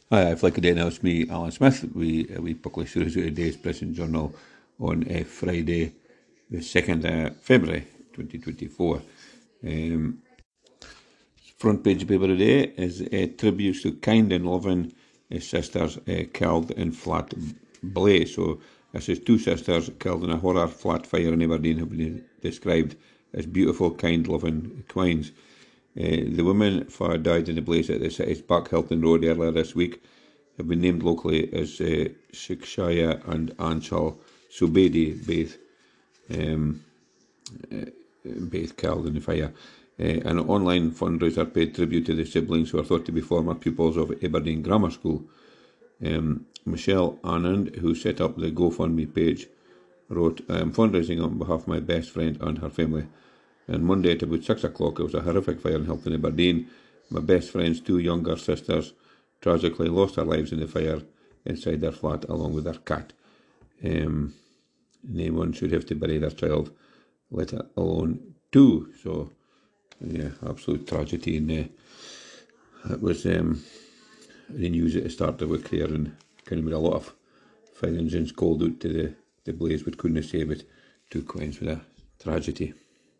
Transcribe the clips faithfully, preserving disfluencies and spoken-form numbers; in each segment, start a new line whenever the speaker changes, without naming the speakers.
Hi, I've like a day now. It's me, Alan Smith. We uh, we publish the result of the day's Prison Journal on uh, Friday, the second of February, twenty twenty four. Um, front page paper today is uh, tributes to kind and loving uh, sisters uh, killed in flat blaze. So this is two sisters killed in a horror flat fire in Aberdeen have been described as beautiful, kind, loving queens. Uh, the women who died in the blaze at the city's Buckhilton Road earlier this week have been named locally as uh, Shikshaya and Anshal Subedi, both, um, uh, both killed in the fire. Uh, an online fundraiser paid tribute to the siblings who are thought to be former pupils of Aberdeen Grammar School. Um, Michelle Anand, who set up the GoFundMe page, wrote, I am fundraising on behalf of my best friend and her family. On Monday at about six o'clock, it was a horrific fire in Hilton, Aberdeen. My best friend's two younger sisters tragically lost their lives in the fire inside their flat along with their cat. Um, no one should have to bury their child, let alone two. So, yeah, absolute tragedy. And uh, it was um, the news at the start of the week here, and kind of made a lot of fire engines called out to the, the blaze, but couldn't save it. Two queens with a tragedy.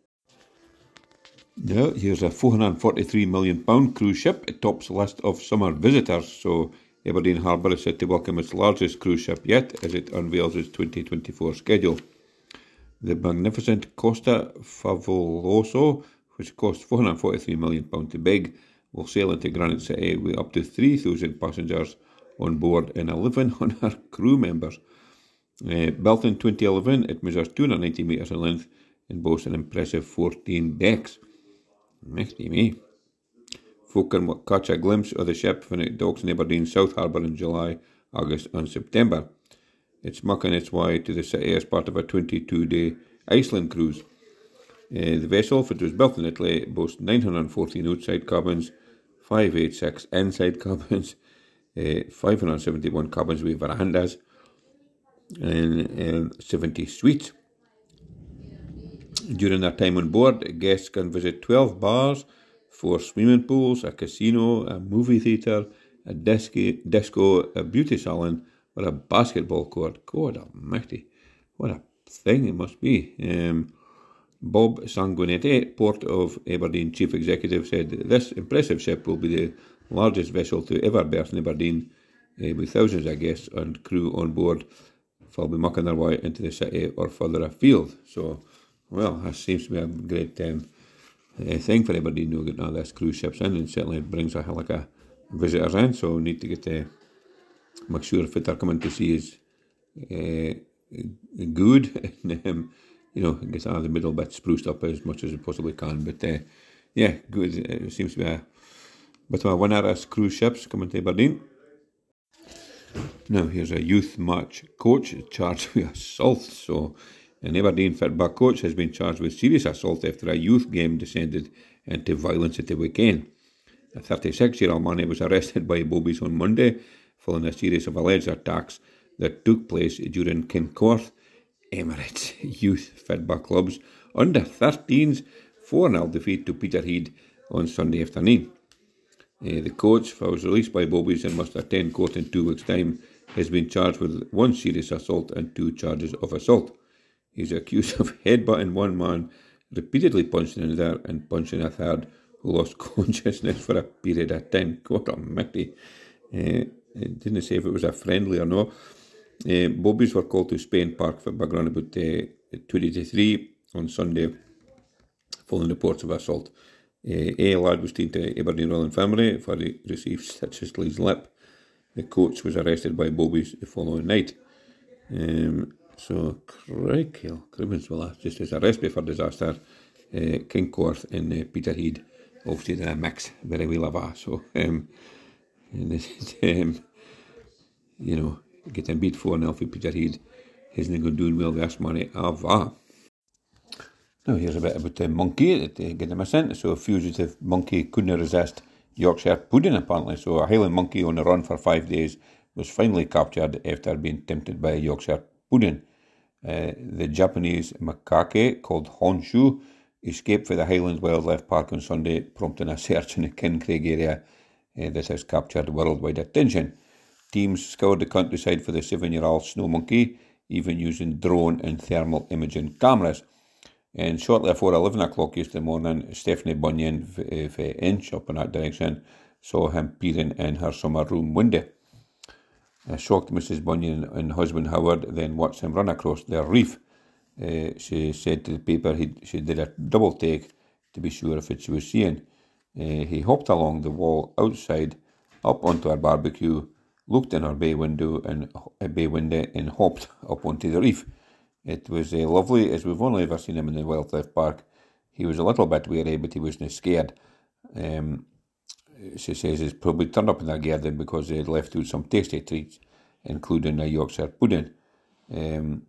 Now, here's a four hundred forty-three million pounds cruise ship. It tops the list of summer visitors. So, Aberdeen Harbour is set to welcome its largest cruise ship yet as it unveils its twenty twenty-four schedule. The magnificent Costa Favoloso, which cost four hundred forty-three million pounds to build, will sail into Granite City with up to three thousand passengers on board and eleven hundred crew members. Uh, built in twenty eleven, it measures two hundred ninety metres in length and boasts an impressive fourteen decks. Mixty me. Folk can catch a glimpse of the ship when it docks in Aberdeen South Harbour in July, August and September. It's making its way to the city as part of a twenty-two day Iceland cruise. Uh, the vessel, if it was built in Italy, boasts nine hundred fourteen outside cabins, five hundred eighty-six inside cabins, uh, five hundred seventy-one cabins with verandas, and um, seventy suites. During their time on board, guests can visit twelve bars, four swimming pools, a casino, a movie theatre, a disco, disco, a beauty salon, or a basketball court. God almighty, what a thing it must be. Um, Bob Sanguinetti, Port of Aberdeen Chief Executive, said that this impressive ship will be the largest vessel to ever berth in Aberdeen, uh, with thousands of guests and crew on board who will be making their way into the city or further afield. So, well, that seems to be a great um, uh, thing for Aberdeen, you know, getting all these cruise ships in, and certainly brings a like a visitors in. So we need to get uh, make sure if they're coming to see is uh, good, and um, you know, get all the middle bit spruced up as much as we possibly can. But uh, yeah, good. It seems to be a bit of a winner as cruise ships coming to Aberdeen. Now here's a youth match coach charged with assault. So an Aberdeen football coach has been charged with serious assault after a youth game descended into violence at the weekend. A thirty-six-year-old man was arrested by Bobbies on Monday following a series of alleged attacks that took place during Kincorth Emirates Youth Football Club's under thirteens four nil defeat to Peterhead on Sunday afternoon. Uh, the coach, who was released by Bobbies and must attend court in two weeks' time, has been charged with one serious assault and two charges of assault. He's accused of headbutting one man, repeatedly punching another, and punching a third who lost consciousness for a period of time. God almighty. Uh, it didn't say if it was a friendly or not. Uh, Bobbies were called to Spain Park for background about uh, twenty to three on Sunday, following reports of assault. Uh, a lad was taken to Aberdeen Royal Infirmary for he received stitches to his lip. The coach was arrested by Bobbies the following night. Um, so, crikey, Crimmins just as a recipe for disaster. Uh, Kincorth and uh, Peterhead obviously in a mix, very well of that. So, um, and it, um, you know, getting beat four nil for Peterhead isn't going doing well with this money of that. Now here's a bit about the monkey that uh, get him a sent. So a fugitive monkey couldn't resist Yorkshire pudding apparently. So a Highland monkey on the run for five days was finally captured after being tempted by a Yorkshire pudding. Uh, the Japanese macaque called Honshu escaped from the Highlands Wildlife Park on Sunday, prompting a search in the Kincraig area Uh, this has captured worldwide attention. Teams scoured the countryside for the seven-year-old snow monkey, even using drone and thermal imaging cameras. And shortly before eleven o'clock yesterday morning, Stephanie Bunyan, of Inch up in that direction, saw him peering in her summer room window. Uh, shocked Missus Bunyan and husband Howard then watched him run across their reef. Uh, she said to the paper he, she did a double take to be sure of what she was seeing. Uh, he hopped along the wall outside, up onto our barbecue, looked in our bay window and a bay window and hopped up onto the reef. It was uh, lovely, as we've only ever seen him in the wildlife park. He was a little bit wary, but he wasn't scared. Um, she says he's probably turned up in their garden because they had left out some tasty treats, including a Yorkshire pudding. Um,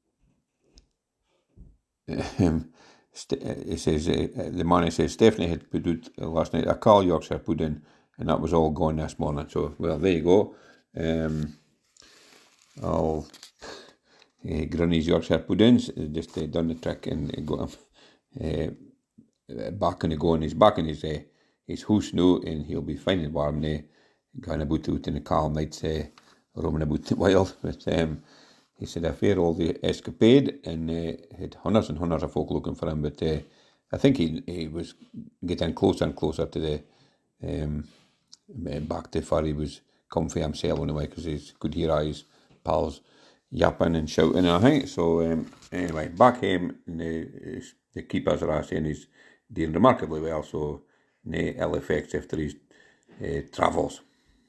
um, he says uh, the man says Stephanie had put out uh, last night a Carl Yorkshire pudding, and that was all gone this morning. So, well, there you go. Um, I'll uh, Granny's Yorkshire puddings just uh, done the trick and got him uh, back on the go, and he's back in his uh, his house now, and he'll be fine and warm now, going about out in the calm nights, uh, roaming about the wild. But um, he said a fair old escapade, and uh, had hundreds and hundreds of folk looking for him. But uh, I think he he was getting closer and closer to the um, back to where he was comfy himself anyway, because he could hear his pals yapping and shouting and everything. So um, anyway, back home, the, the keepers are saying he's doing remarkably well, so no ill effects after his uh, travels.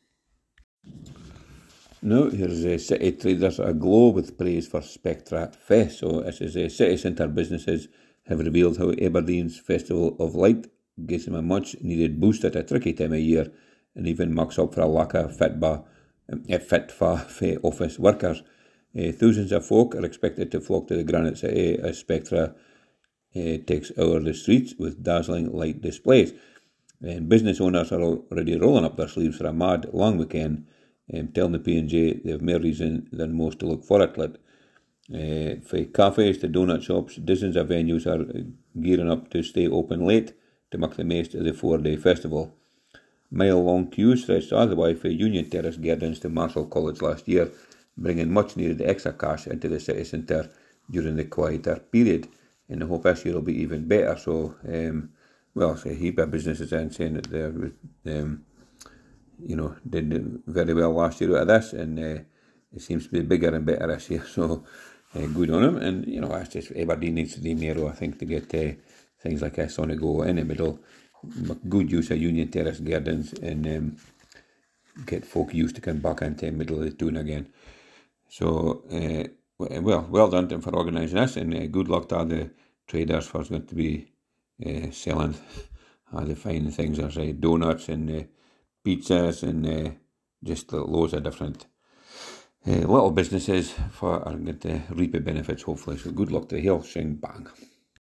Now, here's uh, City Traders aglow with praise for Spectra Fest. So, this is uh, City Centre businesses have revealed how Aberdeen's Festival of Light gives them a much needed boost at a tricky time of year, and even makes up for a lack of fit, ba, uh, fit for office workers. Uh, thousands of folk are expected to flock to the Granite City as Spectra uh, takes over the streets with dazzling light displays. And business owners are already rolling up their sleeves for a mad long weekend, um, telling the P and J they have more reason than most to look forward to it. Uh, for cafes to donut shops, dozens of venues are gearing up to stay open late to make the most of the four-day festival. Mile-long queues stretched all the way from Union Terrace Gardens to Marshall College last year, bringing much-needed extra cash into the city centre during the quieter period. And I hope this year will be even better. So, um, well, so a heap of businesses are saying that they, um, you know, did very well last year out of this, and uh, it seems to be bigger and better this year. So, uh, good on them. And you know, that's just Aberdeen needs to do more, I think, to get uh, things like this on the go in the middle. Good use of Union Terrace Gardens, and um, get folk used to come back into the middle of the town again. So, uh, well, well done to them for organising this, and uh, good luck to all the traders for going to be uh, selling all the fine things, as uh, donuts and uh, pizzas and uh, just loads of different uh, little businesses for are going to reap the benefits, hopefully. So, good luck to the hill, shing bang.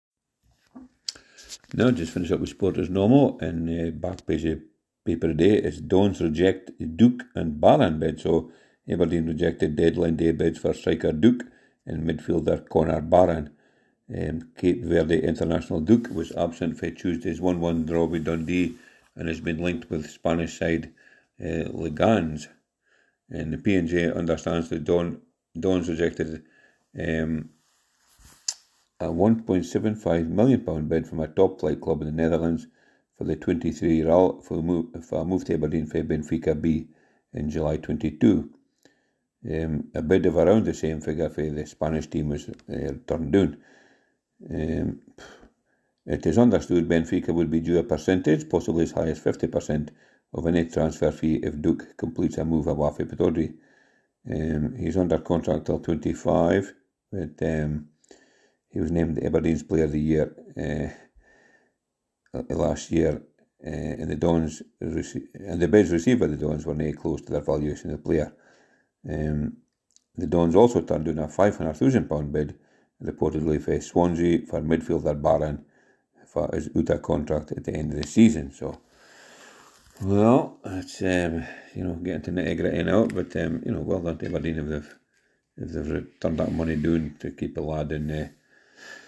Now, just finish up with sport as normal, and uh, back page of paper today is Dons reject Duke and Barron bid. So, Aberdeen rejected deadline day bids for striker Duke and midfielder Connor Barron. Um, Cape Verde international Duke was absent for Tuesday's one one draw with Dundee and has been linked with Spanish side uh, Leganés. And the P and J understands that Don, Dons rejected um, a one point seven five million pounds bid from a top-flight club in the Netherlands for the twenty-three-year-old for a move, for a move to Aberdeen for Benfica B in July twenty-two. Um, a bid of around the same figure for the Spanish team was uh, turned down. Um, it is understood Benfica will be due a percentage, possibly as high as fifty percent, of any transfer fee if Duke completes a move away from Pittodrie. Um, he's under contract till twenty-five, but um, he was named Aberdeen's Player of the Year uh, last year, uh, and the Dons rece- and the bids received by the Dons were not close to their valuation of the player. Um, the Dons also turned down a five hundred thousand pounds bid, reportedly for Swansea for midfielder Barron for his out of contract at the end of the season. So, well, it's um, you know, getting to nitty gritty now, but um, you know, well done to Aberdeen if they've if they've turned that money down to keep a lad in there.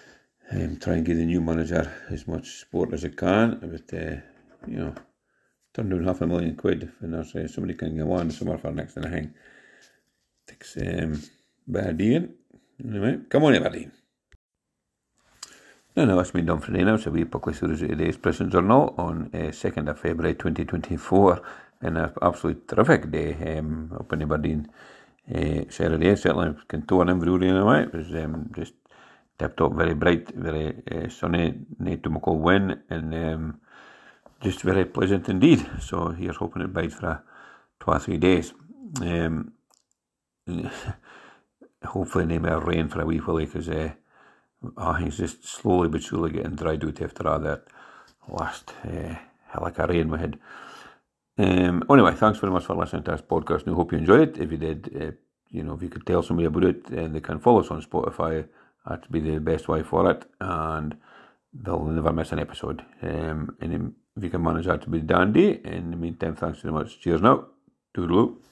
Um, try and give the new manager as much support as it can, but uh, you know, Turn down half a million quid and there's uh, somebody can go on somewhere for next to the hang. Takes um, Aberdeen. Anyway, come on Aberdeen. Now, now that's been done for today now, so we publish the result of today's Prison Journal on uh, second of February twenty twenty-four, and an absolutely terrific day um, up in Aberdeen. Uh, Saturday, certainly Cantor and Inverurie in a way. It was um, just tipped up, very bright, very uh, sunny, no too much wind, and um, just very pleasant indeed. So here's hoping it bides for a two or three days. Um, hopefully no more rain for a wee while, because uh, oh, he's just slowly but surely getting dried out after all that last uh, hell of rain we had. Um, anyway, thanks very much for listening to this podcast, and I hope you enjoyed it. If you did, uh, you know, if you could tell somebody about it, uh, they can follow us on Spotify. That'd be the best way for it, and they'll never miss an episode. Um, and if you can manage that to be dandy. In the meantime, thanks very much. Cheers now. Toodaloo.